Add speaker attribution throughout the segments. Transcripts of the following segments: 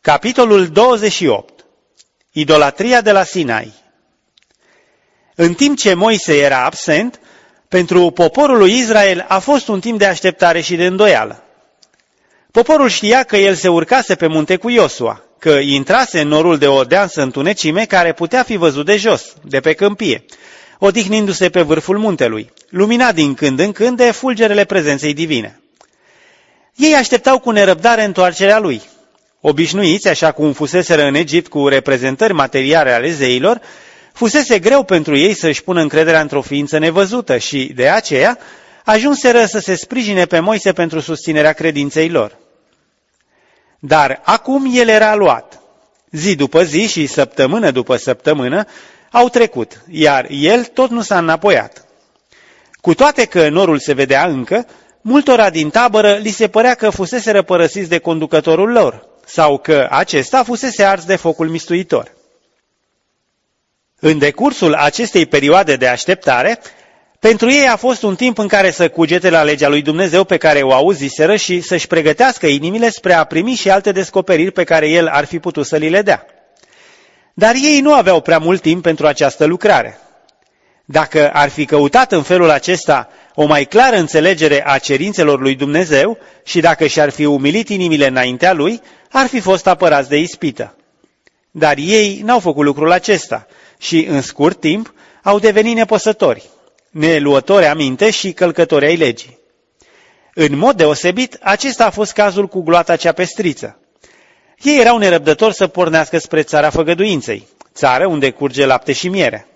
Speaker 1: Capitolul 28. Idolatria de la Sinai. În timp ce Moise era absent, pentru poporul lui Israel a fost un timp de așteptare și de îndoială. Poporul știa că el se urcase pe munte cu Iosua, că intrase în norul de o deansă întunecime care putea fi văzut de jos, de pe câmpie, odihnindu-se pe vârful muntelui, luminat din când în când de fulgerele prezenței divine. Ei așteptau cu nerăbdare întoarcerea lui. Obișnuiți, așa cum fuseseră în Egipt cu reprezentări materiale ale zeilor, fusese greu pentru ei să-și pună încrederea într-o ființă nevăzută și, de aceea, ajunseră să se sprijine pe Moise pentru susținerea credinței lor. Dar acum el era luat. Zi după zi și săptămână după săptămână au trecut, iar el tot nu s-a înapoiat. Cu toate că norul se vedea încă, multora din tabără li se părea că fuseseră părăsiți de conducătorul lor, sau că acesta fusese ars de focul mistuitor. În decursul acestei perioade de așteptare, pentru ei a fost un timp în care să cugete la legea lui Dumnezeu pe care o auziseră și să-și pregătească inimile spre a primi și alte descoperiri pe care el ar fi putut să li le dea. Dar ei nu aveau prea mult timp pentru această lucrare. Dacă ar fi căutat în felul acesta o mai clară înțelegere a cerințelor lui Dumnezeu și dacă și-ar fi umilit inimile înaintea lui, ar fi fost apărați de ispită. Dar ei n-au făcut lucrul acesta și, în scurt timp, au devenit nepăsători, neluători aminte și călcători ai legii. În mod deosebit, acesta a fost cazul cu gloata cea pestriță. Ei erau nerăbdători să pornească spre țara făgăduinței, țară unde curge lapte și miere.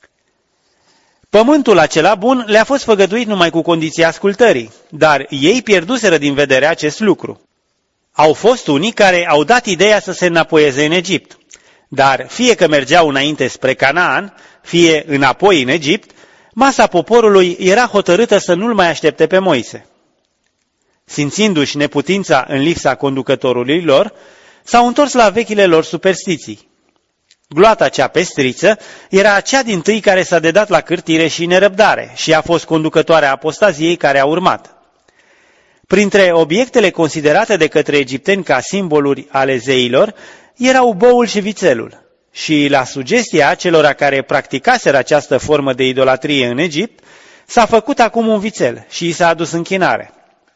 Speaker 1: Pământul acela bun le-a fost făgăduit numai cu condiția ascultării, dar ei pierduseră din vedere acest lucru. Au fost unii care au dat ideea să se înapoieze în Egipt, dar fie că mergeau înainte spre Canaan, fie înapoi în Egipt, masa poporului era hotărâtă să nu-l mai aștepte pe Moise. Simțindu-și neputința în lipsa conducătorului lor, s-au întors la vechile lor superstiții. Gloata cea pestriță era cea dintâi care s-a dedat la cârtire și nerăbdare și a fost conducătoarea apostaziei care a urmat. Printre obiectele considerate de către egipteni ca simboluri ale zeilor erau boul și vițelul și la sugestia acelora care practicaseră această formă de idolatrie în Egipt, s-a făcut acum un vițel și i s-a adus închinare.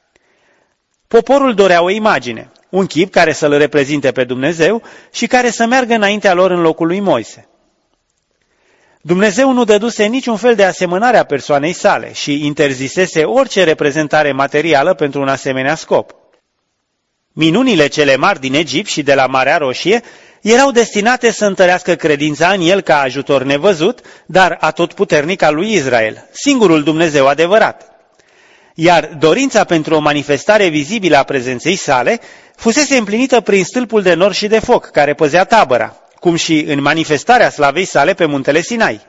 Speaker 1: Poporul dorea o imagine, un chip care să-L reprezinte pe Dumnezeu și care să meargă înaintea lor în locul lui Moise. Dumnezeu nu dăduse niciun fel de asemănare a persoanei sale și interzisese orice reprezentare materială pentru un asemenea scop. Minunile cele mari din Egipt și de la Marea Roșie erau destinate să întărească credința în el ca ajutor nevăzut, dar atotputernic al lui Israel, singurul Dumnezeu adevărat. Iar dorința pentru o manifestare vizibilă a prezenței sale fusese împlinită prin stâlpul de nor și de foc care păzea tabăra, cum și în manifestarea slavei sale pe muntele Sinai.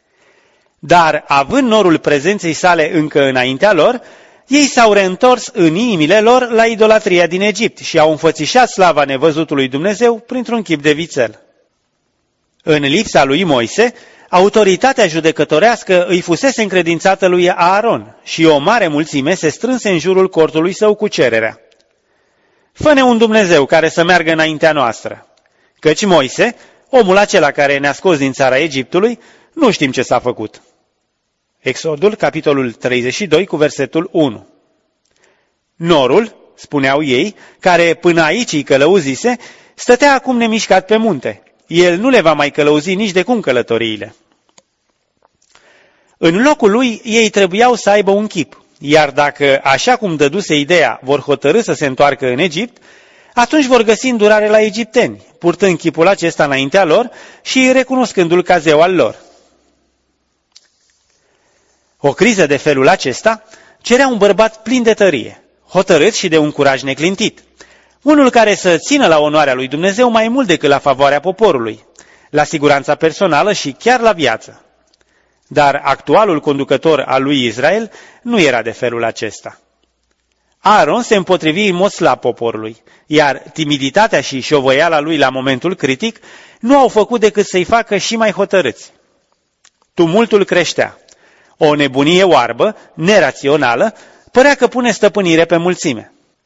Speaker 1: Dar, având norul prezenței sale încă înaintea lor, ei s-au reîntors în inimile lor la idolatria din Egipt și au înfățișat slava nevăzutului Dumnezeu printr-un chip de vițel. În lipsa lui Moise, autoritatea judecătorească îi fusese încredințată lui Aaron și o mare mulțime se strânse în jurul cortului său cu cererea: Fă-ne un Dumnezeu care să meargă înaintea noastră, căci Moise, omul acela care ne-a scos din țara Egiptului, nu știm ce s-a făcut. Exodul, capitolul 32, cu versetul 1. Norul, spuneau ei, care până aici îi călăuzise, stătea acum nemișcat pe munte. El nu le va mai călăuzi nici de cum călătoriile. În locul lui, ei trebuiau să aibă un chip, iar dacă, așa cum dăduse ideea, vor hotărî să se întoarcă în Egipt, atunci vor găsi îndurare la egipteni, purtând chipul acesta înaintea lor și recunoscându-l ca zeu al lor. O criză de felul acesta cerea un bărbat plin de tărie, hotărât și de un curaj neclintit, unul care să țină la onoarea lui Dumnezeu mai mult decât la favoarea poporului, la siguranța personală și chiar la viață. Dar actualul conducător al lui Israel nu era de felul acesta. Aaron se împotrivi în mod slab poporului, iar timiditatea și șovăiala lui la momentul critic nu au făcut decât să-i facă și mai hotărâți. Tumultul creștea. O nebunie oarbă, nerațională, părea că pune stăpânire pe mulțime.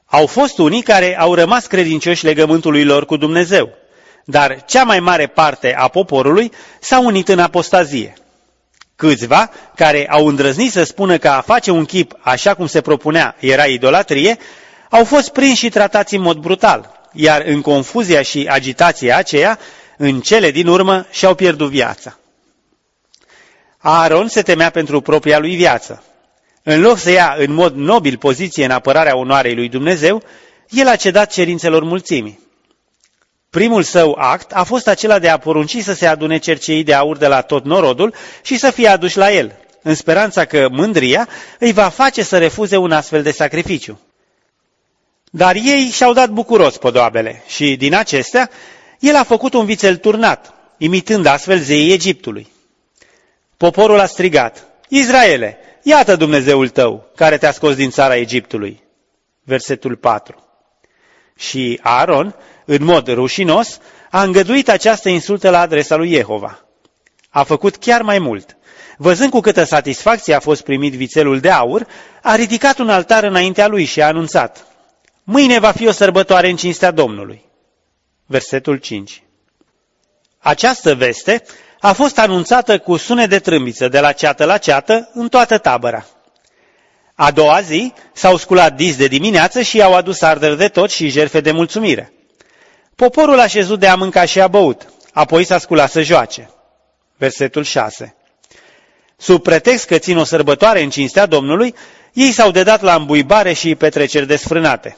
Speaker 1: Au fost unii care au rămas credincioși legământului lor cu Dumnezeu, dar cea mai mare parte a poporului s-a unit în apostazie. Câțiva, care au îndrăznit să spună că a face un chip așa cum se propunea era idolatrie, au fost prinși și tratați în mod brutal, iar în confuzia și agitația aceea, în cele din urmă, și-au pierdut viața. Aaron se temea pentru propria lui viață. În loc să ia în mod nobil poziție în apărarea onoarei lui Dumnezeu, el a cedat cerințelor mulțimii. Primul său act a fost acela de a porunci să se adune cercei de aur de la tot norodul și să fie aduși la el, în speranța că mândria îi va face să refuze un astfel de sacrificiu. Dar ei și-au dat bucuros podoabele și, din acestea, el a făcut un vițel turnat, imitând astfel zeii Egiptului. Poporul a strigat: Israele, iată Dumnezeul tău, care te-a scos din țara Egiptului. Versetul 4. Și Aaron, în mod rușinos, a îngăduit această insultă la adresa lui Jehova. A făcut chiar mai mult. Văzând cu câtă satisfacție a fost primit vițelul de aur, a ridicat un altar înaintea lui și a anunțat: Mâine va fi o sărbătoare în cinstea Domnului. Versetul 5. Această veste a fost anunțată cu sunet de trâmbiță de la ceată la ceată în toată tabăra. A doua zi s-au sculat dis de dimineață și i-au adus arderi de tot și jertfe de mulțumire. Poporul a șezut de a mânca și a băut, apoi s-a sculat să joace. Versetul 6. Sub pretext că țin o sărbătoare în cinstea Domnului, ei s-au dedat la îmbuibare și petreceri desfrânate.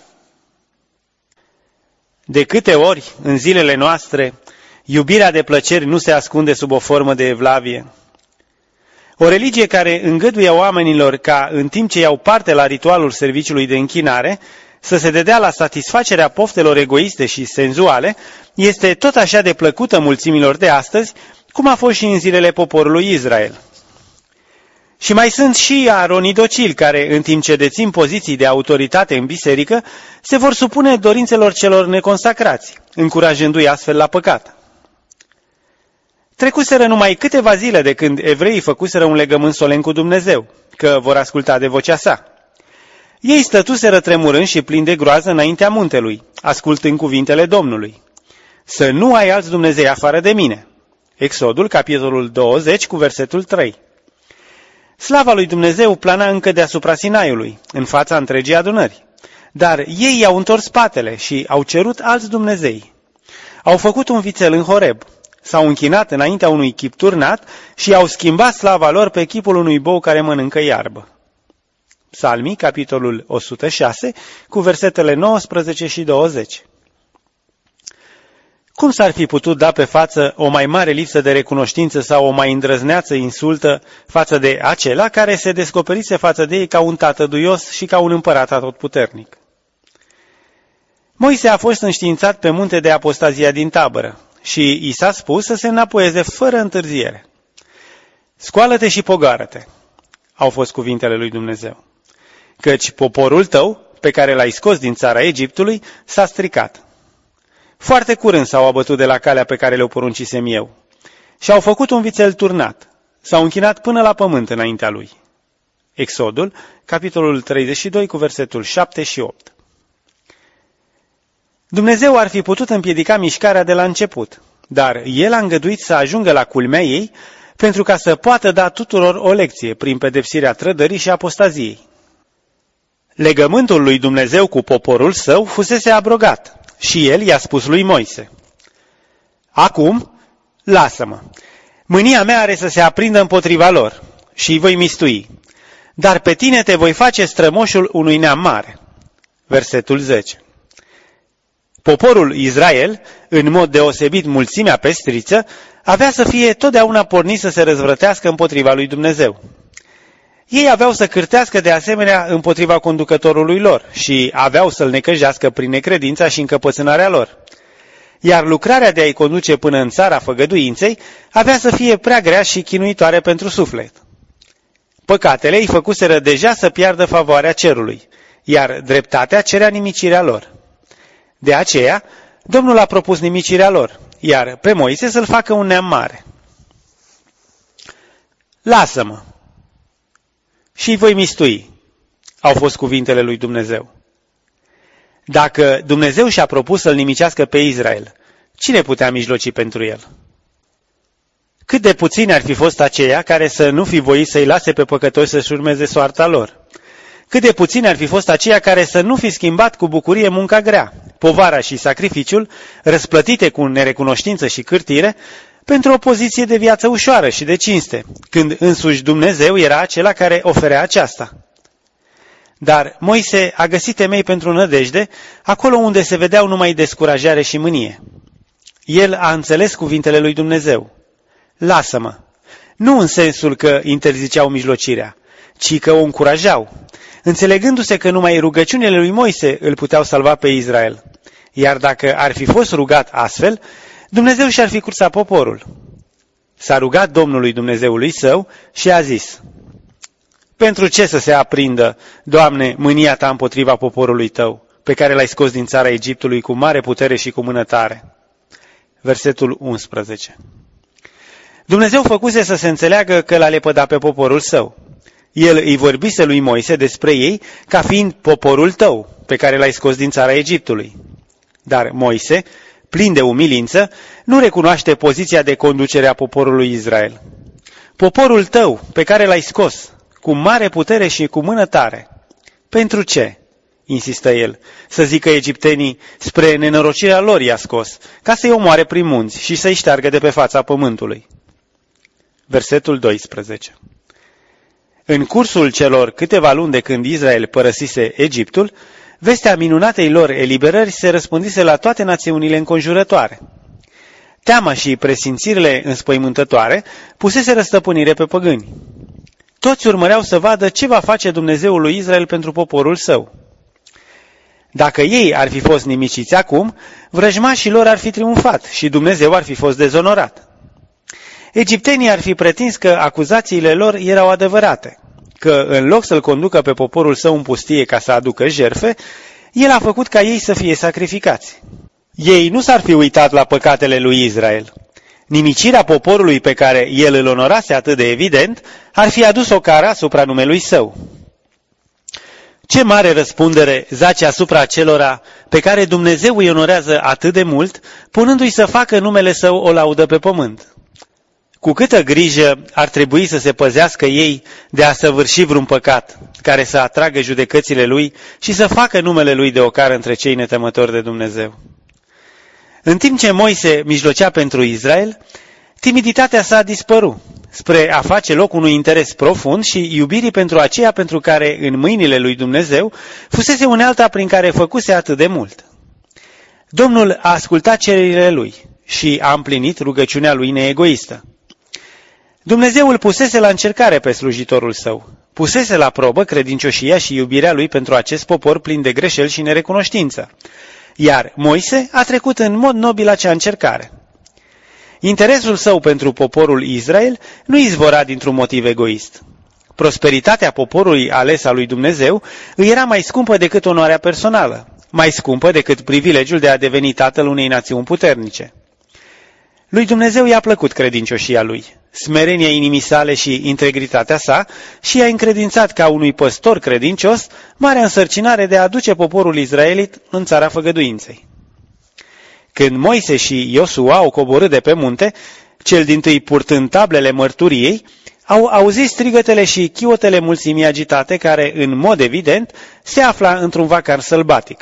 Speaker 1: De câte ori, în zilele noastre, iubirea de plăceri nu se ascunde sub o formă de evlavie? O religie care îngăduie oamenilor ca, în timp ce iau parte la ritualul serviciului de închinare, să se dedea la satisfacerea poftelor egoiste și senzuale, este tot așa de plăcută mulțimilor de astăzi, cum a fost și în zilele poporului Israel. Și mai sunt și aronii docili care, în timp ce dețin poziții de autoritate în biserică, se vor supune dorințelor celor neconsacrați, încurajându-i astfel la păcat. Trecuseră numai câteva zile de când evreii făcuseră un legământ solemn cu Dumnezeu, că vor asculta de vocea sa. Ei stătuseră tremurând și plini de groază înaintea muntelui, ascultând cuvintele Domnului: Să nu ai alți Dumnezei afară de mine. Exodul, capitolul 20, cu versetul 3. Slava lui Dumnezeu plana încă deasupra Sinaiului, în fața întregii adunări. Dar ei i-au întors spatele și au cerut alți Dumnezei. Au făcut un vițel în Horeb, s-au închinat înaintea unui chip turnat și au schimbat slava lor pe chipul unui bou care mănâncă iarbă. Psalmii, capitolul 106, cu versetele 19 și 20. Cum s-ar fi putut da pe față o mai mare lipsă de recunoștință sau o mai îndrăzneață insultă față de acela care se descoperise față de ei ca un tată duios și ca un împărat atotputernic? Moise a fost înștiințat pe munte de apostazia din tabără și i s-a spus să se înapoieze fără întârziere. Scoală-te și pogoară-te, au fost cuvintele lui Dumnezeu, căci poporul tău, pe care l-ai scos din țara Egiptului, s-a stricat. Foarte curând s-au abătut de la calea pe care le-o poruncisem eu și au făcut un vițel turnat, s-au închinat până la pământ înaintea lui. Exodul, capitolul 32, cu versetul 7 și 8. Dumnezeu ar fi putut împiedica mișcarea de la început, dar El a îngăduit să ajungă la culmea ei pentru ca să poată da tuturor o lecție prin pedepsirea trădării și apostaziei. Legământul lui Dumnezeu cu poporul său fusese abrogat și El i-a spus lui Moise: Acum, lasă-mă, mânia mea are să se aprindă împotriva lor și îi voi mistui, dar pe tine te voi face strămoșul unui neam mare. Versetul 10. Poporul Israel, în mod deosebit mulțimea pestriță, avea să fie totdeauna pornit să se răzvrătească împotriva lui Dumnezeu. Ei aveau să cârtească de asemenea împotriva conducătorului lor și aveau să-l necăjească prin necredința și încăpățânarea lor. Iar lucrarea de a-i conduce până în țara făgăduinței avea să fie prea grea și chinuitoare pentru suflet. Păcatele îi făcuseră deja să piardă favoarea cerului, iar dreptatea cerea nimicirea lor. De aceea, Domnul a propus nimicirea lor, iar pe Moise să-l facă un neam mare. Lasă-mă și îi voi mistui, au fost cuvintele lui Dumnezeu. Dacă Dumnezeu și-a propus să-l nimicească pe Israel, cine putea mijloci pentru el? Cât de puțini ar fi fost aceia care să nu fi voit să-i lase pe păcătoși să-și urmeze soarta lor? Cât de puțini ar fi fost aceia care să nu fi schimbat cu bucurie munca grea, povara și sacrificiul, răsplătite cu nerecunoștință și cârtire, pentru o poziție de viață ușoară și de cinste, când însuși Dumnezeu era acela care oferea aceasta. Dar Moise a găsit temei pentru nădejde, acolo unde se vedeau numai descurajare și mânie. El a înțeles cuvintele lui Dumnezeu. Lasă-mă! Nu în sensul că interziceau mijlocirea, ci că o încurajau, înțelegându-se că numai rugăciunile lui Moise îl puteau salva pe Israel. Iar dacă ar fi fost rugat astfel, Dumnezeu și-ar fi cursat poporul. S-a rugat Domnului Dumnezeului său și a zis: pentru ce să se aprindă, Doamne, mânia ta împotriva poporului tău, pe care l-ai scos din țara Egiptului cu mare putere și cu mână tare? Versetul 11. Dumnezeu făcuse să se înțeleagă că l-a lepădat pe poporul său. El îi vorbise lui Moise despre ei ca fiind poporul tău, pe care l-ai scos din țara Egiptului. Dar Moise, plin de umilință, nu recunoaște poziția de conducere a poporului Israel. Poporul tău, pe care l-ai scos, cu mare putere și cu mână tare. Pentru ce? Insistă el, să zică egiptenii, spre nenorocirea lor i-a scos, ca să-i omoare prin munți și să-i șteargă de pe fața pământului. Versetul 12. În cursul celor câteva luni de când Israel părăsise Egiptul, vestea minunatei lor eliberări se răspândise la toate națiunile înconjurătoare. Teama și presimțirile înspăimântătoare puseseră stăpânire pe păgâni. Toți urmăreau să vadă ce va face Dumnezeul lui Israel pentru poporul său. Dacă ei ar fi fost nimiciți acum, vrăjmașii lor ar fi triumfat și Dumnezeu ar fi fost dezonorat. Egiptenii ar fi pretins că acuzațiile lor erau adevărate, că în loc să-l conducă pe poporul său în pustie ca să aducă jertfe, el a făcut ca ei să fie sacrificați. Ei nu s-ar fi uitat la păcatele lui Israel. Nimicirea poporului pe care el îl onorase atât de evident ar fi adus o cară asupra numelui său. Ce mare răspundere zace asupra acelora pe care Dumnezeu îi onorează atât de mult, punându-i să facă numele său o laudă pe pământ. Cu câtă grijă ar trebui să se păzească ei de a săvârși vreun păcat, care să atragă judecățile lui și să facă numele lui de ocară între cei netemători de Dumnezeu. În timp ce Moise mijlocea pentru Israel, timiditatea sa a dispărut, spre a face loc unui interes profund și iubirii pentru aceea pentru care în mâinile lui Dumnezeu fusese unealta prin care făcuse atât de mult. Domnul a ascultat cererile lui și a împlinit rugăciunea lui neegoistă. Dumnezeu îl pusese la încercare pe slujitorul său, pusese la probă credincioșia și iubirea lui pentru acest popor plin de greșeli și nerecunoștință, iar Moise a trecut în mod nobil acea încercare. Interesul său pentru poporul Israel nu izvora dintr-un motiv egoist. Prosperitatea poporului ales al lui Dumnezeu îi era mai scumpă decât onoarea personală, mai scumpă decât privilegiul de a deveni tatăl unei națiuni puternice. Lui Dumnezeu i-a plăcut credincioșia lui, smerenia inimii sale și integritatea sa și i-a încredințat ca unui păstor credincios marea însărcinare de a aduce poporul israelit în țara făgăduinței. Când Moise și Iosua au coborât de pe munte, cel dintâi purtând tablele mărturiei, au auzit strigătele și chiotele mulțimii agitate care, în mod evident, se afla într-un vacar sălbatic.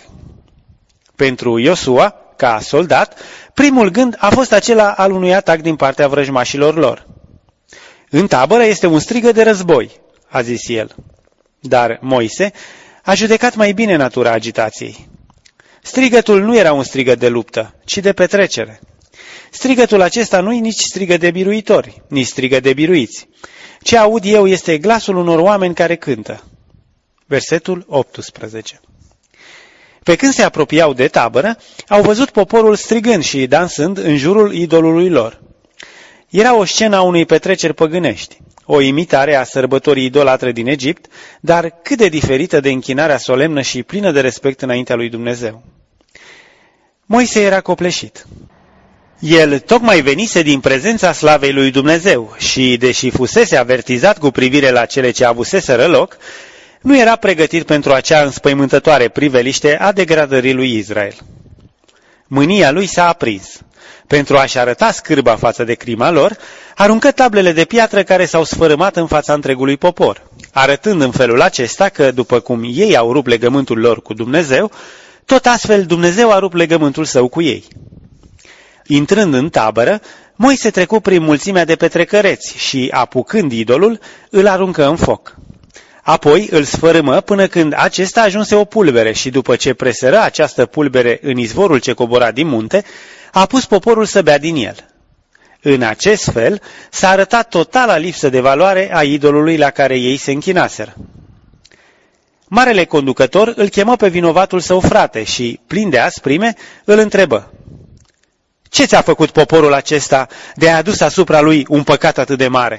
Speaker 1: Pentru Iosua, ca soldat, primul gând a fost acela al unui atac din partea vrăjmașilor lor. În tabără este un strigăt de război, a zis el. Dar Moise a judecat mai bine natura agitației. Strigătul nu era un strigăt de luptă, ci de petrecere. Strigătul acesta nu-i nici strigăt de biruitori, nici strigăt de biruiți. Ce aud eu este glasul unor oameni care cântă. Versetul 18. Pe când se apropiau de tabără, au văzut poporul strigând și dansând în jurul idolului lor. Era o scenă a unei petreceri păgânești, o imitare a sărbătorii idolatre din Egipt, dar cât de diferită de închinarea solemnă și plină de respect înaintea lui Dumnezeu. Moise era copleșit. El tocmai venise din prezența slavei lui Dumnezeu și, deși fusese avertizat cu privire la cele ce avuseseră loc, nu era pregătit pentru acea înspăimântătoare priveliște a degradării lui Israel. Mânia lui s-a aprins. Pentru a-și arăta scârba față de crima lor, aruncă tablele de piatră care s-au sfărâmat în fața întregului popor, arătând în felul acesta că, după cum ei au rupt legământul lor cu Dumnezeu, tot astfel Dumnezeu a rupt legământul său cu ei. Intrând în tabără, Moise trecu prin mulțimea de petrecăreți și, apucând idolul, îl aruncă în foc. Apoi îl sfărâmă până când acesta ajunse o pulbere și, după ce presără această pulbere în izvorul ce cobora din munte, a pus poporul să bea din el. În acest fel s-a arătat totala lipsă de valoare a idolului la care ei se închinaseră. Marele conducător îl chemă pe vinovatul său frate și, plin de asprime, îl întrebă: „Ce ți-a făcut poporul acesta de a adus asupra lui un păcat atât de mare?”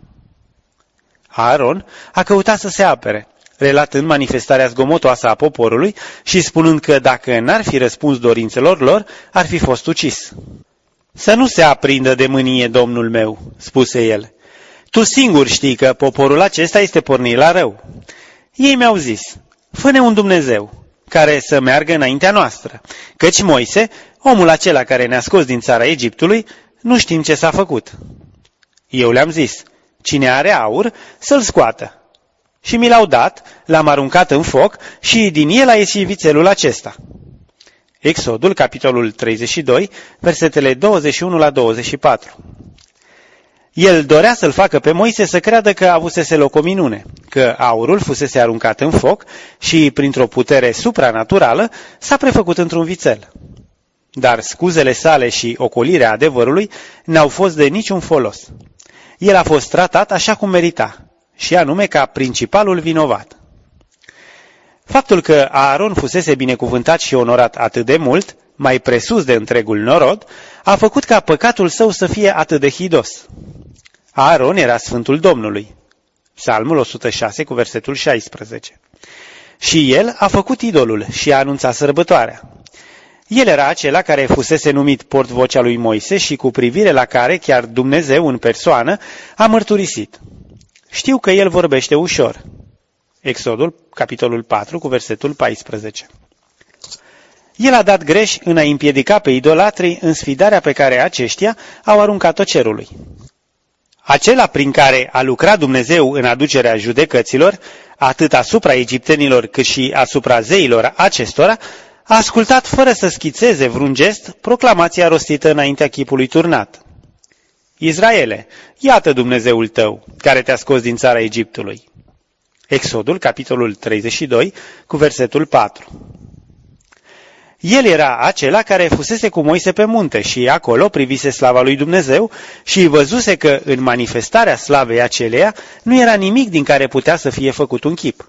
Speaker 1: Aaron a căutat să se apere, relatând manifestarea zgomotoasă a poporului și spunând că dacă n-ar fi răspuns dorințelor lor, ar fi fost ucis. „Să nu se aprindă de mânie, domnul meu,” spuse el. „Tu singur știi că poporul acesta este pornit la rău. Ei mi-au zis: fă-ne un Dumnezeu care să meargă înaintea noastră, căci Moise, omul acela care ne-a scos din țara Egiptului, nu știm ce s-a făcut.” Eu le-am zis: „Cine are aur, să-l scoată.” Și mi l-au dat, l-am aruncat în foc și din el a ieșit vițelul acesta. Exodul, capitolul 32, versetele 21 la 24. El dorea să-l facă pe Moise să creadă că avusese loc o minune, că aurul fusese aruncat în foc și, printr-o putere supranaturală, s-a prefăcut într-un vițel. Dar scuzele sale și ocolirea adevărului n-au fost de niciun folos. El a fost tratat așa cum merita, și anume ca principalul vinovat. Faptul că Aaron fusese binecuvântat și onorat atât de mult, mai presus de întregul norod, a făcut ca păcatul său să fie atât de hidos. Aaron era Sfântul Domnului. Psalmul 106 cu versetul 16. Și el a făcut idolul și a anunțat sărbătoarea. El era acela care fusese numit portvocea lui Moise și cu privire la care chiar Dumnezeu în persoană a mărturisit: „Știu că el vorbește ușor.” Exodul, capitolul 4, cu versetul 14. El a dat greș în a împiedica pe idolatrii în sfidarea pe care aceștia au aruncat-o cerului. Acela prin care a lucrat Dumnezeu în aducerea judecăților, atât asupra egiptenilor cât și asupra zeilor acestora, a ascultat fără să schițeze vreun gest proclamația rostită înaintea chipului turnat: „Israele, iată Dumnezeul tău, care te-a scos din țara Egiptului.” Exodul, capitolul 32, cu versetul 4. El era acela care fusese cu Moise pe munte și acolo privise slava lui Dumnezeu și văzuse că în manifestarea slavei aceleia nu era nimic din care putea să fie făcut un chip.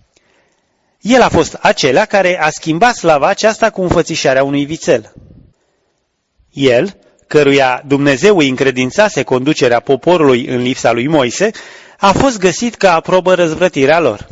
Speaker 1: El a fost acela care a schimbat slava aceasta cu înfățișarea unui vițel. El, căruia Dumnezeu îi încredințase conducerea poporului în lipsa lui Moise, a fost găsit că aprobă răzvrătirea lor.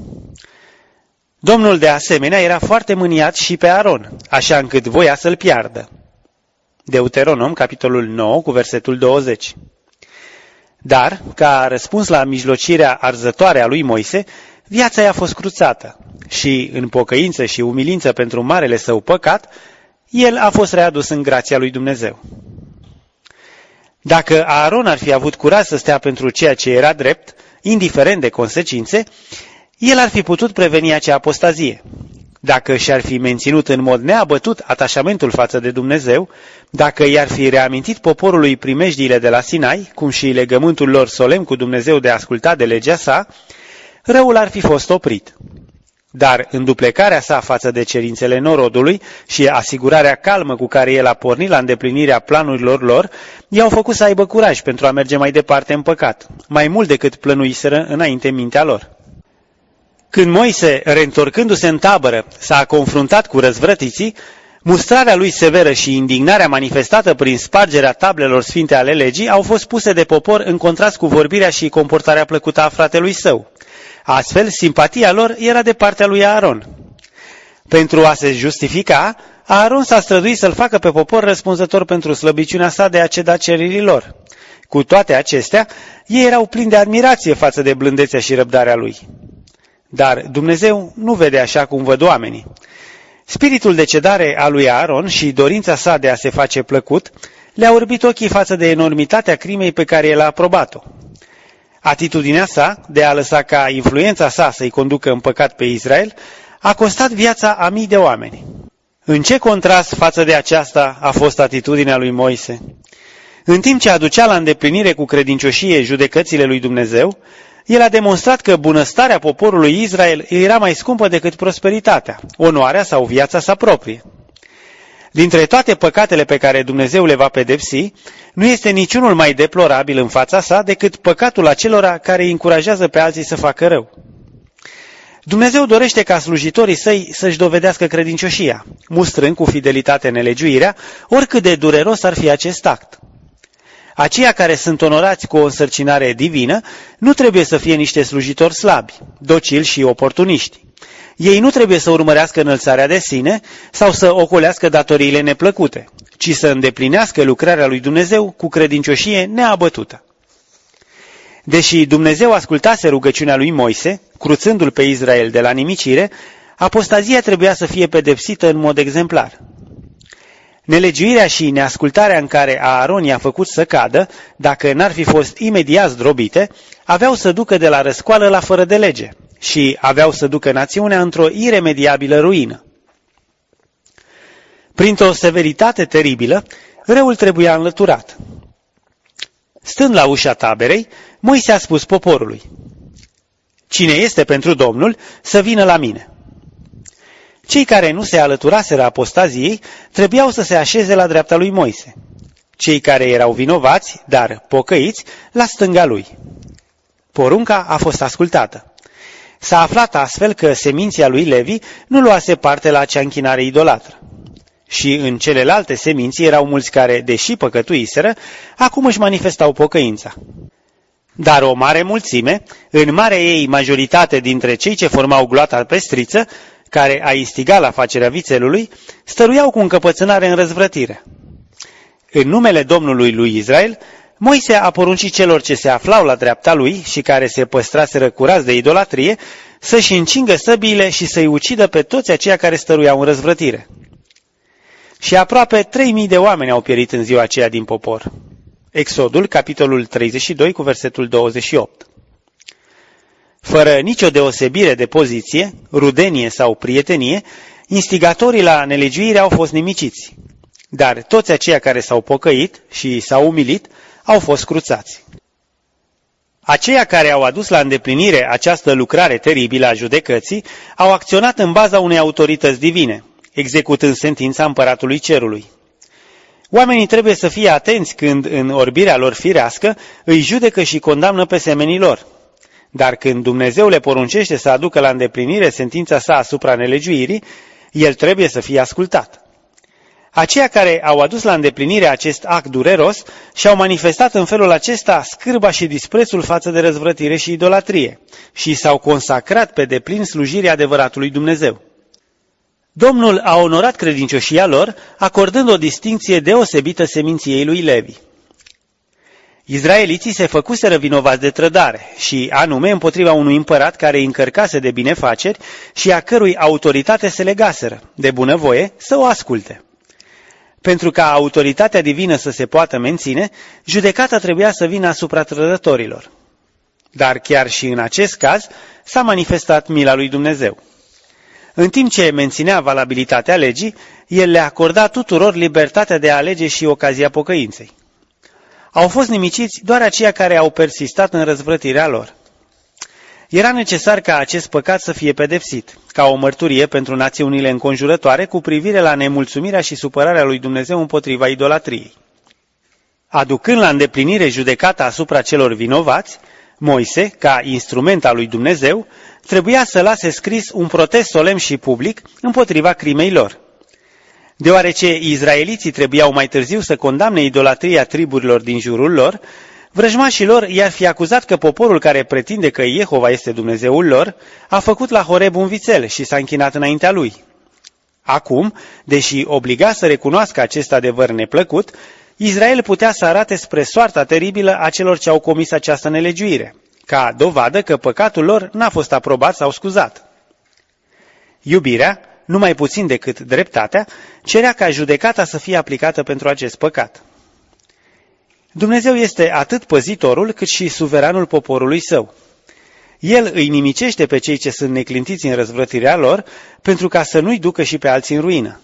Speaker 1: Domnul de asemenea era foarte mâniat și pe Aaron, așa încât voia să-l piardă. Deuteronom, capitolul 9, cu versetul 20. Dar, ca răspuns la mijlocirea arzătoare a lui Moise, viața i-a fost cruțată și, în pocăință și umilință pentru marele său păcat, el a fost readus în grația lui Dumnezeu. Dacă Aaron ar fi avut curaj să stea pentru ceea ce era drept, indiferent de consecințe, el ar fi putut preveni acea apostazie. Dacă și-ar fi menținut în mod neabătut atașamentul față de Dumnezeu, dacă i-ar fi reamintit poporului primejdiile de la Sinai, cum și legământul lor solemn cu Dumnezeu de a asculta de legea sa, răul ar fi fost oprit. Dar înduplecarea sa față de cerințele norodului și asigurarea calmă cu care el a pornit la îndeplinirea planurilor lor, i-au făcut să aibă curaj pentru a merge mai departe în păcat, mai mult decât plănuiseră înainte mintea lor. Când Moise, reîntorcându-se în tabără, s-a confruntat cu răzvrătiții, mustrarea lui severă și indignarea manifestată prin spargerea tablelor sfinte ale legii au fost puse de popor în contrast cu vorbirea și comportarea plăcută a fratelui său. Astfel, simpatia lor era de partea lui Aaron. Pentru a se justifica, Aaron s-a străduit să-l facă pe popor răspunzător pentru slăbiciunea sa de a ceda cererii lor. Cu toate acestea, ei erau plini de admirație față de blândețea și răbdarea lui. Dar Dumnezeu nu vede așa cum văd oamenii. Spiritul de cedare a lui Aaron și dorința sa de a se face plăcut le-a orbit ochii față de enormitatea crimei pe care el a aprobat-o. Atitudinea sa de a lăsa ca influența sa să-i conducă în păcat pe Israel a costat viața a mii de oameni. În ce contrast față de aceasta a fost atitudinea lui Moise? În timp ce aducea la îndeplinire cu credincioșie judecățile lui Dumnezeu, el a demonstrat că bunăstarea poporului Israel era mai scumpă decât prosperitatea, onoarea sau viața sa proprie. Dintre toate păcatele pe care Dumnezeu le va pedepsi, nu este niciunul mai deplorabil în fața sa decât păcatul acelora care îi încurajează pe alții să facă rău. Dumnezeu dorește ca slujitorii săi să-și dovedească credincioșia, mustrând cu fidelitate nelegiuirea, oricât de dureros ar fi acest act. Aceia care sunt onorați cu o însărcinare divină nu trebuie să fie niște slujitori slabi, docili și oportuniști. Ei nu trebuie să urmărească înălțarea de sine sau să ocolească datoriile neplăcute, ci să îndeplinească lucrarea lui Dumnezeu cu credincioșie neabătută. Deși Dumnezeu ascultase rugăciunea lui Moise, cruțându-l pe Israel de la nimicire, apostazia trebuia să fie pedepsită în mod exemplar. Nelegiuirea și neascultarea în care Aaron i-a făcut să cadă, dacă n-ar fi fost imediat zdrobite, aveau să ducă de la răscoală la fără de lege și aveau să ducă națiunea într-o iremediabilă ruină. Printr-o severitate teribilă, răul trebuia înlăturat. Stând la ușa taberei, Moise a spus poporului: "Cine este pentru Domnul, să vină la mine." Cei care nu se alăturaseră apostaziei trebuiau să se așeze la dreapta lui Moise. Cei care erau vinovați, dar pocăiți, la stânga lui. Porunca a fost ascultată. S-a aflat astfel că seminția lui Levi nu luase parte la acea închinare idolatră. Și în celelalte seminții erau mulți care, deși păcătuiseră, acum își manifestau pocăința. Dar o mare mulțime, în marea ei majoritate dintre cei ce formau gloata pestriță, care a instigat la facerea vițelului, stăruiau cu încăpățânare în răzvrătire. În numele Domnului lui Israel, Moise a poruncit celor ce se aflau la dreapta lui și care se păstraseră curați de idolatrie să-și încingă săbiile și să-i ucidă pe toți aceia care stăruiau în răzvrătire. Și aproape 3000 de oameni au pierit în ziua aceea din popor. Exodul, capitolul 32, cu versetul 28. Fără nicio deosebire de poziție, rudenie sau prietenie, instigatorii la nelegiuire au fost nimiciți, dar toți aceia care s-au pocăit și s-au umilit au fost cruțați. Aceia care au adus la îndeplinire această lucrare teribilă a judecății au acționat în baza unei autorități divine, executând sentința împăratului cerului. Oamenii trebuie să fie atenți când, în orbirea lor firească, îi judecă și condamnă pe semenii lor. Dar când Dumnezeu le poruncește să aducă la îndeplinire sentința sa asupra nelegiuirii, el trebuie să fie ascultat. Aceia care au adus la îndeplinire acest act dureros și-au manifestat în felul acesta scârba și disprețul față de răzvrătire și idolatrie și s-au consacrat pe deplin slujirii adevăratului Dumnezeu. Domnul a onorat credincioșia lor, acordând o distincție deosebită seminției lui Levi. Izraeliții se făcuseră vinovați de trădare și anume împotriva unui împărat care îi încărcase de binefaceri și a cărui autoritate se legaseră, de bunăvoie, să o asculte. Pentru ca autoritatea divină să se poată menține, judecata trebuia să vină asupra trădătorilor. Dar chiar și în acest caz s-a manifestat mila lui Dumnezeu. În timp ce menținea valabilitatea legii, el le acorda tuturor libertatea de a alege și ocazia pocăinței. Au fost nimiciți doar aceia care au persistat în răzvrătirea lor. Era necesar ca acest păcat să fie pedepsit, ca o mărturie pentru națiunile înconjurătoare cu privire la nemulțumirea și supărarea lui Dumnezeu împotriva idolatriei. Aducând la îndeplinire judecata asupra celor vinovați, Moise, ca instrument al lui Dumnezeu, trebuia să lase scris un protest solemn și public împotriva crimei lor. Deoarece izraeliții trebuiau mai târziu să condamne idolatria triburilor din jurul lor, vrăjmașii lor i-ar fi acuzat că poporul care pretinde că Jehova este Dumnezeul lor a făcut la Horeb un vițel și s-a închinat înaintea lui. Acum, deși obliga să recunoască acest adevăr neplăcut, Israel putea să arate spre soarta teribilă a celor ce au comis această nelegiuire, ca dovadă că păcatul lor n-a fost aprobat sau scuzat. Iubirea, nu mai puțin decât dreptatea, cerea ca judecata să fie aplicată pentru acest păcat. Dumnezeu este atât păzitorul cât și suveranul poporului său. El îi nimicește pe cei ce sunt neclintiți în răzvrătirea lor, pentru ca să nu-i ducă și pe alții în ruină.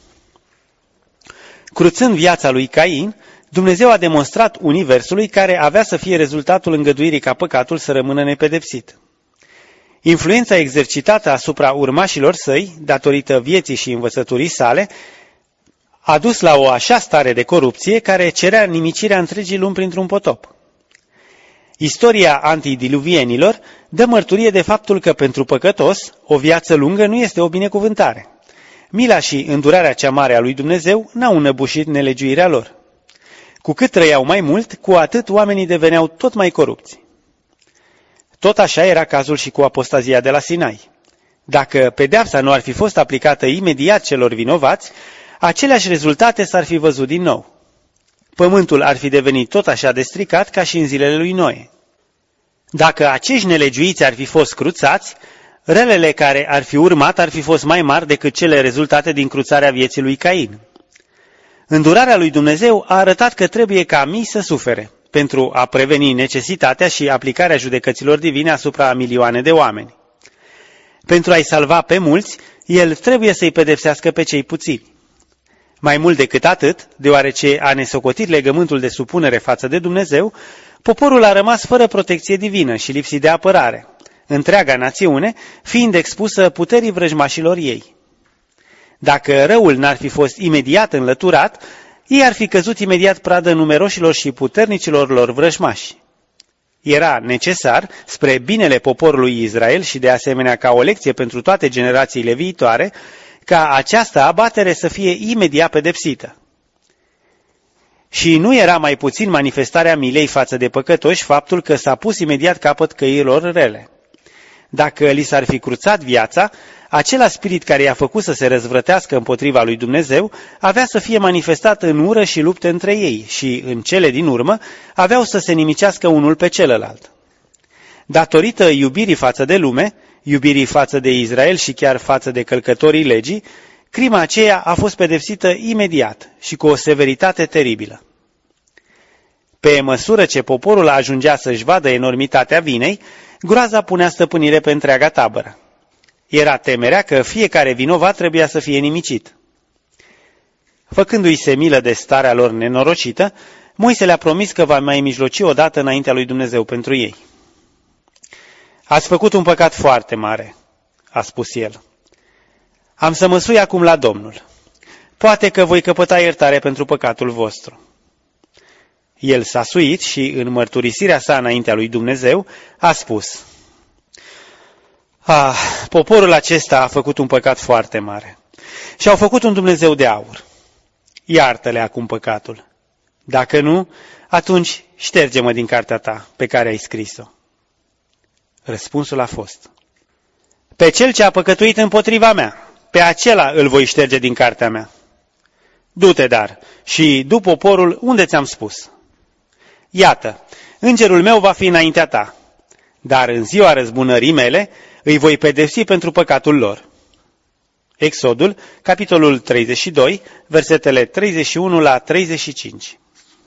Speaker 1: Cruțând viața lui Cain, Dumnezeu a demonstrat universului care avea să fie rezultatul îngăduirii ca păcatul să rămână nepedepsit. Influența exercitată asupra urmașilor săi, datorită vieții și învățăturii sale, a dus la o așa stare de corupție care cerea nimicirea întregii lumi printr-un potop. Istoria antidiluvienilor dă mărturie de faptul că pentru păcătos o viață lungă nu este o binecuvântare. Mila și îndurarea cea mare a lui Dumnezeu n-au înăbușit nelegiuirea lor. Cu cât trăiau mai mult, cu atât oamenii deveneau tot mai corupți. Tot așa era cazul și cu apostazia de la Sinai. Dacă pedeapsa nu ar fi fost aplicată imediat celor vinovați, aceleași rezultate s-ar fi văzut din nou. Pământul ar fi devenit tot așa de stricat ca și în zilele lui Noe. Dacă acești nelegiuiți ar fi fost cruțați, relele care ar fi urmat ar fi fost mai mari decât cele rezultate din cruțarea vieții lui Cain. Îndurarea lui Dumnezeu a arătat că trebuie ca mii să sufere, pentru a preveni necesitatea și aplicarea judecăților divine asupra milioane de oameni. Pentru a-i salva pe mulți, el trebuie să-i pedepsească pe cei puțini. Mai mult decât atât, deoarece a nesocotit legământul de supunere față de Dumnezeu, poporul a rămas fără protecție divină și lipsit de apărare, întreaga națiune fiind expusă puterii vrăjmașilor ei. Dacă răul n-ar fi fost imediat înlăturat, ei ar fi căzut imediat pradă numeroșilor și puternicilor lor vrăjmași. Era necesar, spre binele poporului Israel și de asemenea ca o lecție pentru toate generațiile viitoare, ca această abatere să fie imediat pedepsită. Și nu era mai puțin manifestarea milei față de păcătoși faptul că s-a pus imediat capăt căilor rele. Dacă li s-ar fi cruțat viața, acela spirit care i-a făcut să se răzvrătească împotriva lui Dumnezeu avea să fie manifestat în ură și lupte între ei și, în cele din urmă, aveau să se nimicească unul pe celălalt. Datorită iubirii față de lume, iubirii față de Israel și chiar față de călcătorii legii, crima aceea a fost pedepsită imediat și cu o severitate teribilă. Pe măsură ce poporul ajungea să-și vadă enormitatea vinei, groaza punea stăpânire pe întreaga tabără. Era temerea că fiecare vinovat trebuia să fie nimicit. Făcându-i se milă de starea lor nenorocită, Moise le-a promis că va mai mijloci odată înaintea lui Dumnezeu pentru ei. Ați făcut un păcat foarte mare, a spus el. Am să mă sui acum la Domnul. Poate că voi căpăta iertare pentru păcatul vostru. El s-a suit și, în mărturisirea sa înaintea lui Dumnezeu, a spus: poporul acesta a făcut un păcat foarte mare și au făcut un Dumnezeu de aur. Iartă-le acum păcatul. Dacă nu, atunci șterge-mă din cartea ta pe care ai scris-o. Răspunsul a fost: pe cel ce a păcătuit împotriva mea, pe acela îl voi șterge din cartea mea. Du-te, dar, și du poporul unde ți-am spus. Iată, îngerul meu va fi înaintea ta, dar în ziua răzbunării mele îi voi pedepsi pentru păcatul lor. Exodul, capitolul 32, versetele 31 la 35.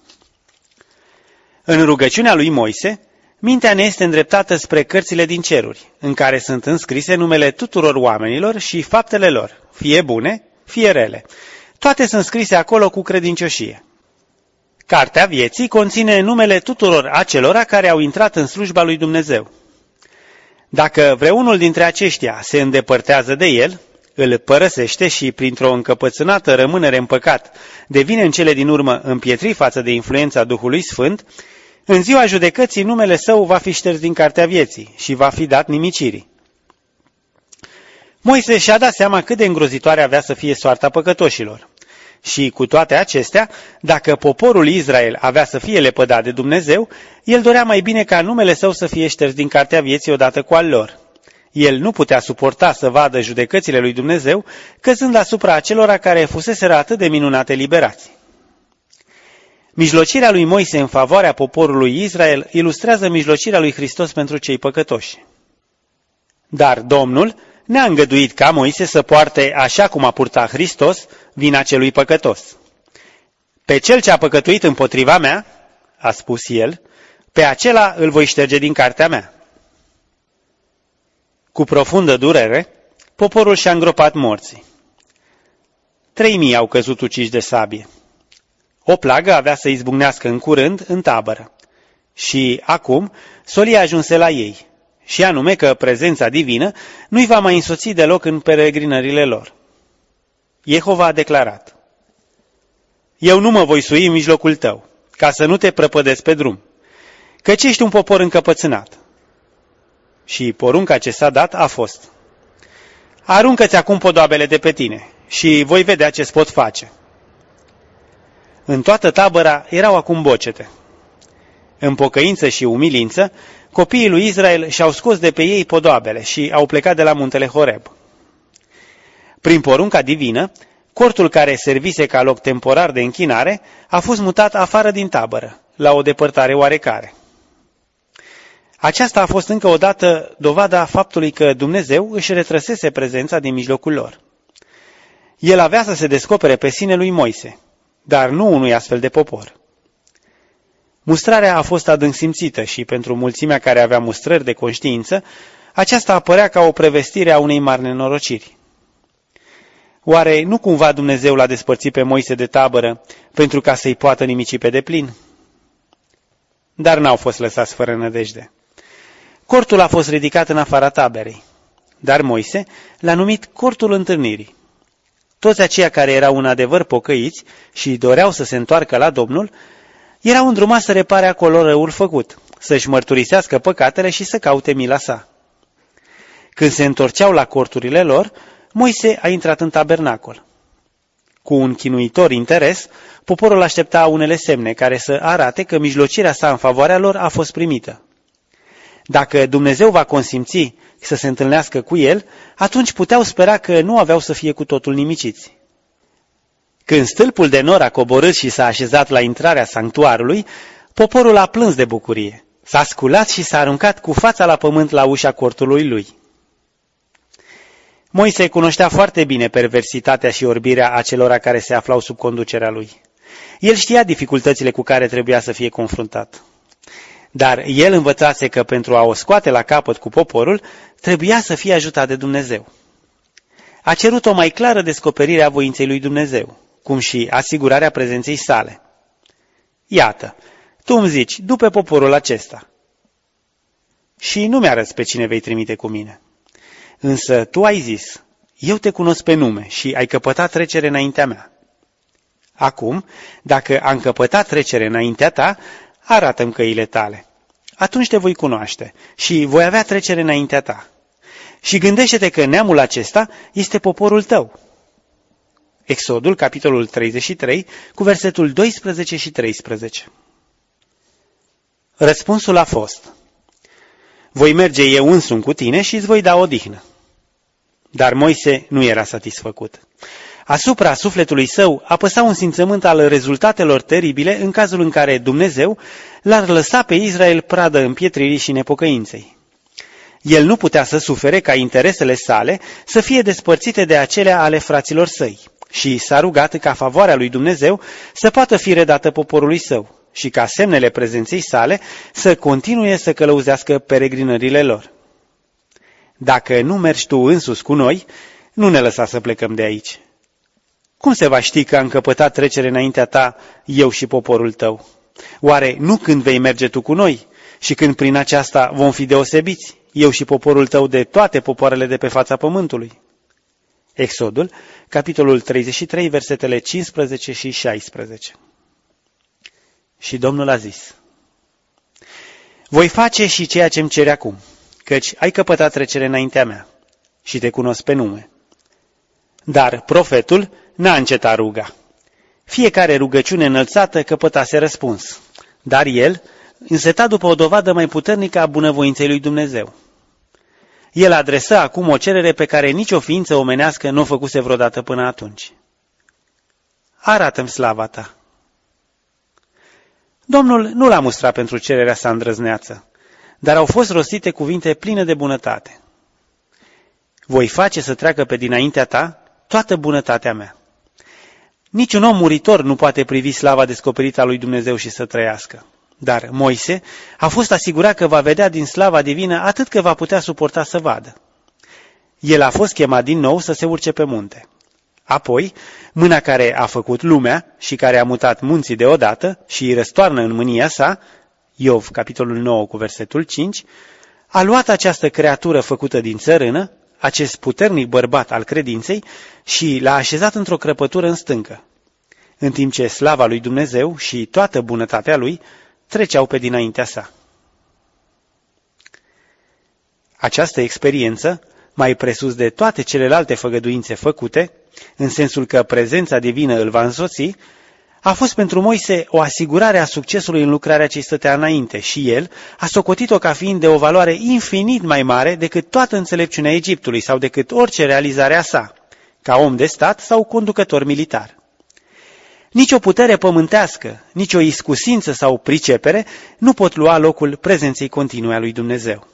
Speaker 1: În rugăciunea lui Moise, mintea ne este îndreptată spre cărțile din ceruri, în care sunt înscrise numele tuturor oamenilor și faptele lor, fie bune, fie rele. Toate sunt scrise acolo cu credincioșie. Cartea vieții conține numele tuturor acelora care au intrat în slujba lui Dumnezeu. Dacă vreunul dintre aceștia se îndepărtează de el, îl părăsește și, printr-o încăpățânată rămânere în păcat, devine în cele din urmă împietrit față de influența Duhului Sfânt, în ziua judecății numele său va fi șters din cartea vieții și va fi dat nimicirii. Moise și-a dat seama cât de îngrozitoare avea să fie soarta păcătoșilor. Și cu toate acestea, dacă poporul Israel avea să fie lepădat de Dumnezeu, el dorea mai bine ca numele său să fie șters din cartea vieții odată cu al lor. El nu putea suporta să vadă judecățile lui Dumnezeu căzând asupra acelora care fuseseră atât de minunate liberați. Mijlocirea lui Moise în favoarea poporului Israel ilustrează mijlocirea lui Hristos pentru cei păcătoși. Dar Domnul ne-a îngăduit ca Moise să poarte, așa cum a purtat Hristos, vina celui păcătos. Pe cel ce a păcătuit împotriva mea, a spus el, pe acela îl voi șterge din cartea mea. Cu profundă durere, poporul și-a îngropat morții. 3.000 au căzut uciși de sabie. O plagă avea să izbucnească în curând în tabără. Și acum solia ajunse la ei, și anume că prezența divină nu-i va mai însoți deloc în peregrinările lor. Jehova a declarat: Eu nu mă voi sui în mijlocul tău, ca să nu te prăpădesc pe drum, căci ești un popor încăpățânat. Și porunca ce s-a dat a fost: Aruncă-ți acum podoabele de pe tine și voi vedea ce-ți pot face. În toată tabăra erau acum bocete. În pocăință și umilință, copiii lui Israel și-au scos de pe ei podoabele și au plecat de la muntele Horeb. Prin porunca divină, cortul care servise ca loc temporar de închinare a fost mutat afară din tabără, la o depărtare oarecare. Aceasta a fost încă o dată dovada faptului că Dumnezeu își retrăsese prezența din mijlocul lor. El avea să se descopere pe sine lui Moise, dar nu unui astfel de popor. Mustrarea a fost adânc simțită și pentru mulțimea care avea mustrări de conștiință, aceasta apărea ca o prevestire a unei mari nenorociri. Oare nu cumva Dumnezeu l-a despărțit pe Moise de tabără pentru ca să-i poată nimici pe deplin? Dar n-au fost lăsați fără nădejde. Cortul a fost ridicat în afara taberei, dar Moise l-a numit cortul întâlnirii. Toți aceia care erau în adevăr pocăiți și doreau să se întoarcă la Domnul, erau îndrumați să repare acolo răul făcut, să-și mărturisească păcatele și să caute mila sa. Când se întorceau la corturile lor, Moise a intrat în tabernacol. Cu un chinuitor interes, poporul aștepta unele semne care să arate că mijlocirea sa în favoarea lor a fost primită. Dacă Dumnezeu va consimți să se întâlnească cu el, atunci puteau spera că nu aveau să fie cu totul nimiciți. Când stâlpul de nor a coborât și s-a așezat la intrarea sanctuarului, poporul a plâns de bucurie, s-a sculat și s-a aruncat cu fața la pământ la ușa cortului lui. Moise cunoștea foarte bine perversitatea și orbirea acelora care se aflau sub conducerea lui. El știa dificultățile cu care trebuia să fie confruntat. Dar el învățase că pentru a o scoate la capăt cu poporul, trebuia să fie ajutat de Dumnezeu. A cerut o mai clară descoperire a voinței lui Dumnezeu, cum și asigurarea prezenței sale. Iată, tu îmi zici, du-pe poporul acesta. Și nu mi-arăți pe cine vei trimite cu mine. Însă tu ai zis, eu te cunosc pe nume și ai căpătat trecere înaintea mea. Acum, dacă am căpătat trecere înaintea ta, arată-mi căile tale. Atunci te voi cunoaște și voi avea trecere înaintea ta. Și gândește-te că neamul acesta este poporul tău. Exodul, capitolul 33, cu versetul 12 și 13. Răspunsul a fost: voi merge eu însumi cu tine și îți voi da odihnă. Dar Moise nu era satisfăcut. Asupra sufletului său apăsa un simțământ al rezultatelor teribile în cazul în care Dumnezeu l-ar lăsa pe Israel pradă împietririi și nepocăinței. El nu putea să sufere ca interesele sale să fie despărțite de acelea ale fraților săi și s-a rugat ca favoarea lui Dumnezeu să poată fi redată poporului său și ca semnele prezenței sale să continue să călăuzească peregrinările lor. Dacă nu mergi tu însuți cu noi, nu ne lăsa să plecăm de aici. Cum se va ști că am căpătat trecere înaintea ta, eu și poporul tău? Oare nu când vei merge tu cu noi și când prin aceasta vom fi deosebiți, eu și poporul tău, de toate popoarele de pe fața pământului? Exodul, capitolul 33, versetele 15 și 16. Și Domnul a zis: voi face și ceea ce-mi ceri acum, căci ai căpătat trecere înaintea mea și te cunosc pe nume. Dar profetul n-a încetat ruga. Fiecare rugăciune înălțată căpătase răspuns, dar el înseta după o dovadă mai puternică a bunăvoinței lui Dumnezeu. El adresă acum o cerere pe care nicio ființă omenească nu o făcuse vreodată până atunci. Arată-mi slava ta. Domnul nu l-a mustrat pentru cererea sa îndrăzneață, dar au fost rostite cuvinte pline de bunătate. Voi face să treacă pe dinaintea ta toată bunătatea mea. Niciun om muritor nu poate privi slava descoperită a lui Dumnezeu și să trăiască. Dar Moise a fost asigurat că va vedea din slava divină atât că va putea suporta să vadă. El a fost chemat din nou să se urce pe munte. Apoi, mâna care a făcut lumea și care a mutat munții deodată și îi răstoarnă în mânia sa, Iov, capitolul 9, cu versetul 5, a luat această creatură făcută din țărână, acest puternic bărbat al credinței, și l-a așezat într-o crăpătură în stâncă, în timp ce slava lui Dumnezeu și toată bunătatea lui treceau pe dinaintea sa. Această experiență, mai presus de toate celelalte făgăduințe făcute, în sensul că prezența divină îl va însoți, a fost pentru Moise o asigurare a succesului în lucrarea ce stătea înainte și el a socotit-o ca fiind de o valoare infinit mai mare decât toată înțelepciunea Egiptului sau decât orice realizare a sa, ca om de stat sau conducător militar. Nici o putere pământească, nici o iscusință sau pricepere nu pot lua locul prezenței continue a lui Dumnezeu.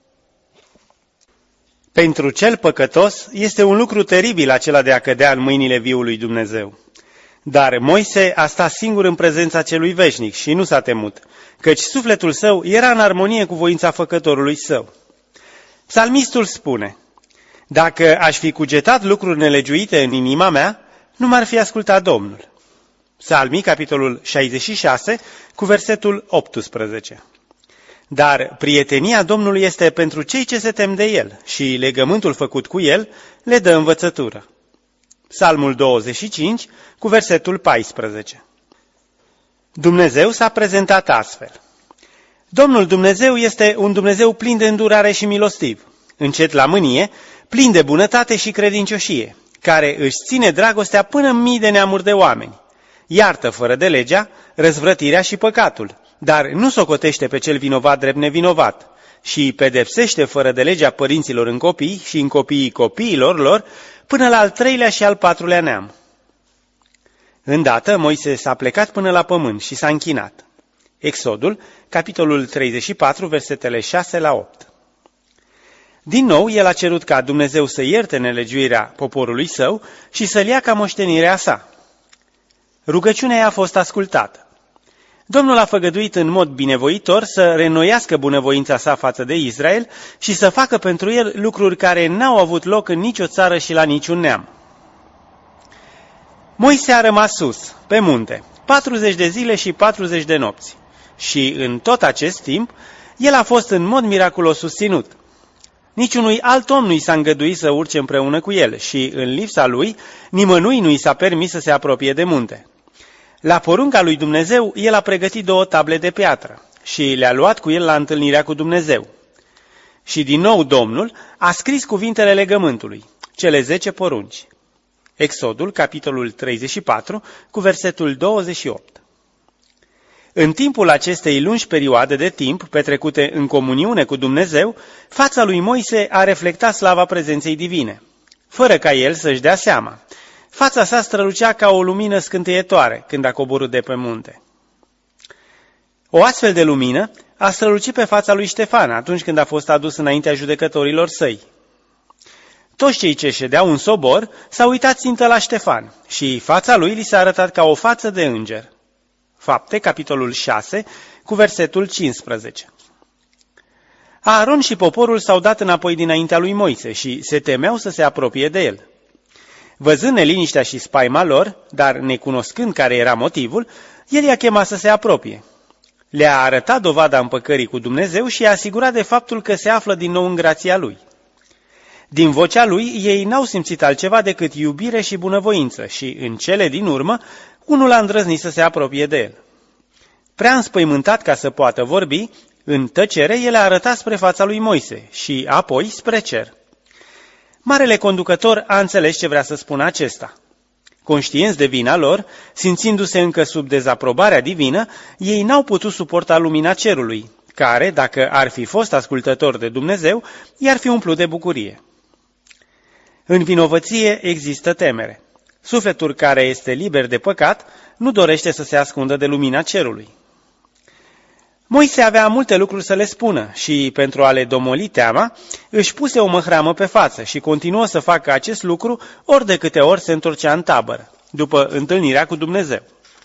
Speaker 1: Pentru cel păcătos este un lucru teribil acela de a cădea în mâinile viului Dumnezeu. Dar Moise a stat singur în prezența celui veșnic și nu s-a temut, căci sufletul său era în armonie cu voința făcătorului său. Psalmistul spune: dacă aș fi cugetat lucruri nelegiuite în inima mea, nu m-ar fi ascultat Domnul. Psalmii, capitolul 66, cu versetul 18. Dar prietenia Domnului este pentru cei ce se tem de El și legământul făcut cu El le dă învățătură. Psalmul 25, cu versetul 14. Dumnezeu s-a prezentat astfel: Domnul Dumnezeu este un Dumnezeu plin de îndurare și milostiv, încet la mânie, plin de bunătate și credincioșie, care își ține dragostea până în mii de neamuri de oameni, iartă fără de legea, răzvrătirea și păcatul, dar nu socotește pe cel vinovat drept nevinovat și pedepsește fără de legea părinților în copii și în copiii copiilor lor, până la al treilea și al patrulea neam. Îndată Moise s-a plecat până la pământ și s-a închinat. Exodul, capitolul 34, versetele 6 la 8. Din nou, el a cerut ca Dumnezeu să ierte nelegiuirea poporului său și să-l ia ca moștenirea sa. Rugăciunea i-a fost ascultată. Domnul a făgăduit în mod binevoitor să reînnoiască bunăvoința sa față de Israel și să facă pentru el lucruri care n-au avut loc în nicio țară și la niciun neam. Moise a rămas sus, pe munte, 40 de zile și 40 de nopți și în tot acest timp el a fost în mod miraculos susținut. Niciunui alt om nu i s-a îngăduit să urce împreună cu el și, în lipsa lui, nimănui nu i s-a permis să se apropie de munte. La porunca lui Dumnezeu, el a pregătit 2 table de piatră și le-a luat cu el la întâlnirea cu Dumnezeu. Și din nou Domnul a scris cuvintele legământului, cele 10 porunci. Exodul, capitolul 34, cu versetul 28. În timpul acestei lungi perioade de timp petrecute în comuniune cu Dumnezeu, fața lui Moise a reflectat slava prezenței divine, fără ca el să-și dea seama. Fața sa strălucea ca o lumină scânteietoare când a coborât de pe munte. O astfel de lumină a strălucit pe fața lui Ștefan atunci când a fost adus înaintea judecătorilor săi. Toți cei ce ședeau în sobor s-au uitat țintă la Ștefan și fața lui li s-a arătat ca o față de înger. Fapte, capitolul 6, cu versetul 15. Aaron și poporul s-au dat înapoi dinaintea lui Moise și se temeau să se apropie de el. Văzând neliniștea și spaima lor, dar necunoscând care era motivul, el i-a chemat să se apropie. Le-a arătat dovada împăcării cu Dumnezeu și i-a asigurat de faptul că se află din nou în grația lui. Din vocea lui, ei n-au simțit altceva decât iubire și bunăvoință și, în cele din urmă, unul a îndrăznit să se apropie de el. Prea înspăimântat ca să poată vorbi, în tăcere el a arătat spre fața lui Moise și apoi spre cer. Marele conducător a înțeles ce vrea să spună acesta. Conștienți de vina lor, simțindu-se încă sub dezaprobarea divină, ei n-au putut suporta lumina cerului, care, dacă ar fi fost ascultători de Dumnezeu, i-ar fi umplut de bucurie. În vinovăție există temere. Sufletul care este liber de păcat nu dorește să se ascundă de lumina cerului. Moise avea multe lucruri să le spună și, pentru a le domoli teama, își puse o măhramă pe față și continuă să facă acest lucru ori de câte ori se întorcea în tabără, după întâlnirea cu Dumnezeu.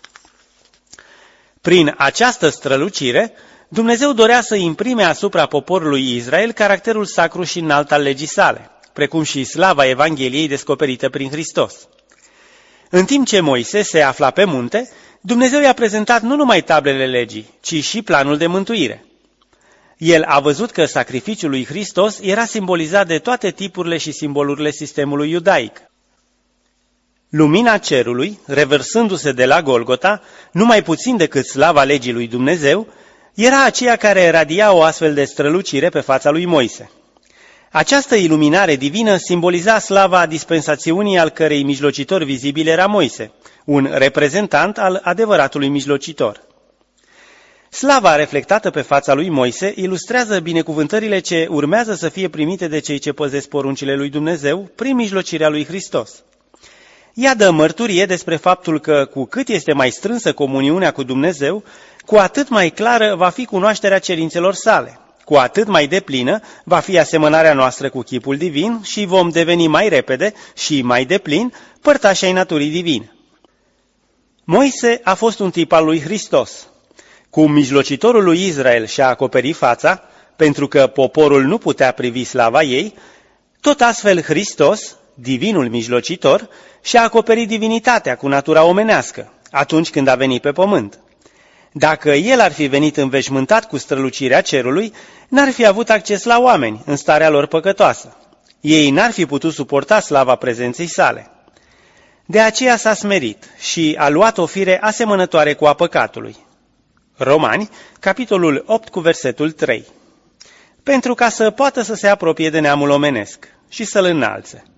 Speaker 1: Prin această strălucire, Dumnezeu dorea să imprime asupra poporului Israel caracterul sacru și înalt al legii sale, precum și slava Evangheliei descoperită prin Hristos. În timp ce Moise se afla pe munte, Dumnezeu i-a prezentat nu numai tablele legii, ci și planul de mântuire. El a văzut că sacrificiul lui Hristos era simbolizat de toate tipurile și simbolurile sistemului iudaic. Lumina cerului, revărsându-se de la Golgota, numai puțin decât slava legii lui Dumnezeu, era aceea care radia o astfel de strălucire pe fața lui Moise. Această iluminare divină simboliza slava dispensațiunii al cărei mijlocitor vizibil era Moise, un reprezentant al adevăratului mijlocitor. Slava reflectată pe fața lui Moise ilustrează binecuvântările ce urmează să fie primite de cei ce păzesc poruncile lui Dumnezeu prin mijlocirea lui Hristos. Ea dă mărturie despre faptul că, cu cât este mai strânsă comuniunea cu Dumnezeu, cu atât mai clară va fi cunoașterea cerințelor sale, cu atât mai deplină va fi asemănarea noastră cu chipul divin și vom deveni mai repede și mai deplin părtași ai naturii divine. Moise a fost un tip al lui Hristos. Cum mijlocitorul lui Israel și-a acoperit fața, pentru că poporul nu putea privi slava ei, tot astfel Hristos, divinul mijlocitor, și-a acoperit divinitatea cu natura omenească, atunci când a venit pe pământ. Dacă el ar fi venit înveșmântat cu strălucirea cerului, n-ar fi avut acces la oameni în starea lor păcătoasă. Ei n-ar fi putut suporta slava prezenței sale. De aceea s-a smerit și a luat o fire asemănătoare cu a păcatului. Romani, capitolul 8 cu versetul 3. Pentru ca să poată să se apropie de neamul omenesc și să-l înalțe.